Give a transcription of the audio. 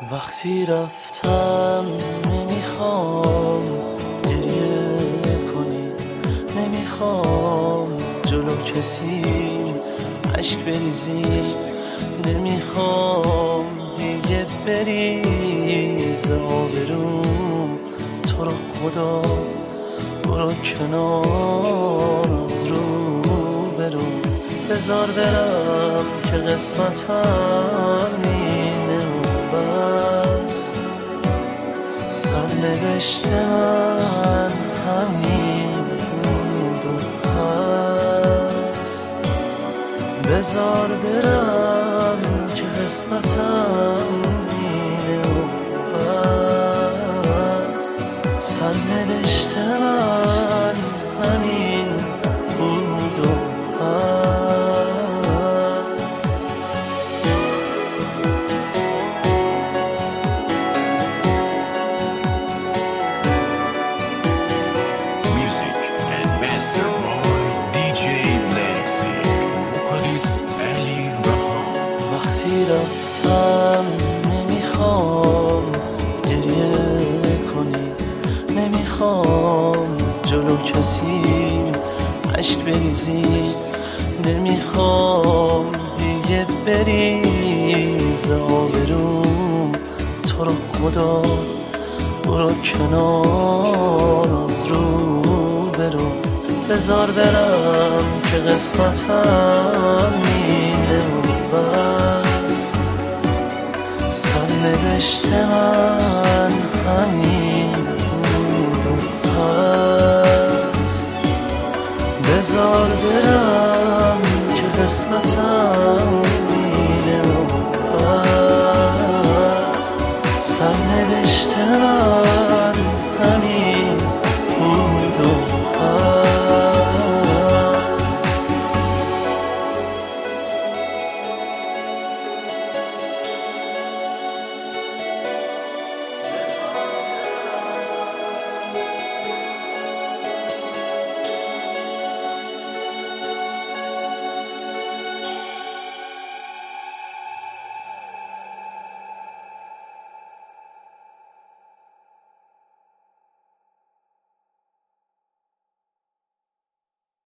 وقتی رفتم نمیخوام گریه کنی، نمیخوام جلو کسی عشق بریزی، نمیخوام دیگه بریز آبروم. تو رو خدا برو کنار از رو برو، بذار برم که قسمتم اینه و بس. سرنوشت من همین بود و هست. بذار برم که قسمتم اینه و بس. سرنوشت من همین بود و وقتی رفتم نمیخوام گریه کنی، نمیخوام جلو کسی عشق بریزی، نمیخوام دیگه بریز آبروم. تو رو خدا برو کنار از رو برو، بذار برم که قسمتم اینه و بس. سرنوشت من همین بود و هست. بذار برم که قسمتم